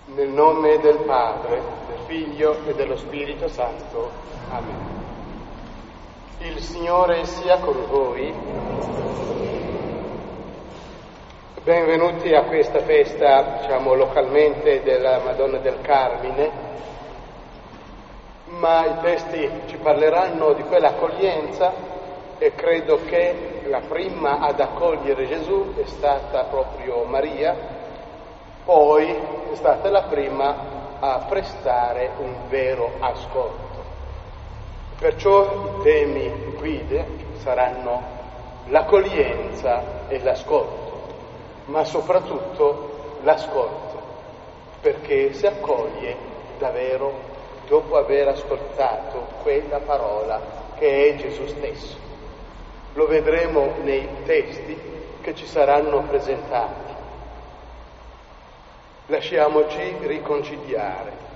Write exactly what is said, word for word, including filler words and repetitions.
Nel nome del Padre, del Figlio e dello Spirito Santo. Amen. Il Signore sia con voi. Benvenuti a questa festa, diciamo localmente, della Madonna del Carmine, ma i testi ci parleranno di quell'accoglienza e credo che la prima ad accogliere Gesù è stata proprio Maria. Poi è stata la prima a prestare un vero ascolto. Perciò i temi guide saranno l'accoglienza e l'ascolto, ma soprattutto l'ascolto, perché si accoglie davvero dopo aver ascoltato quella parola che è Gesù stesso. Lo vedremo nei testi che ci saranno presentati. Lasciamoci riconciliare